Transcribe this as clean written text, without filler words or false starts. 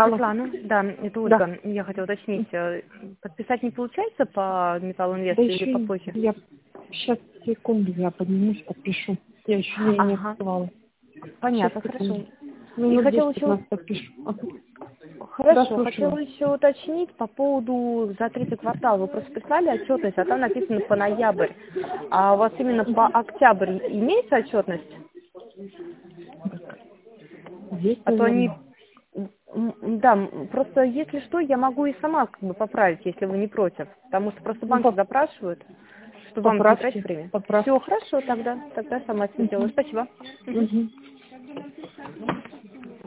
Алло. Светлана, да, это Да. Ольга. Я хотела уточнить, подписать не получается по Металлинвест Да или еще попозже? я сейчас, секунду, я поднимусь, подпишу. Я еще не Ага, открывала. Сейчас, понятно, хорошо. секунду. И Минут хотела 10-15 еще, подпишу. Ага. Да, хорошо, хотела слушаю. еще уточнить по поводу за третий квартал. Вы просто прислали отчетность, а там написано по ноябрь. А у вас именно по октябрь имеется отчетность? Здесь, А то они, наверное. да, просто если что, я могу и сама как бы поправить, если вы не против. Потому что просто Ну, банки запрашивают, чтобы вам не тратить поправьте, время. Все, поправьте. хорошо, тогда сама все Угу. сделаю. Спасибо. Мгм. Угу.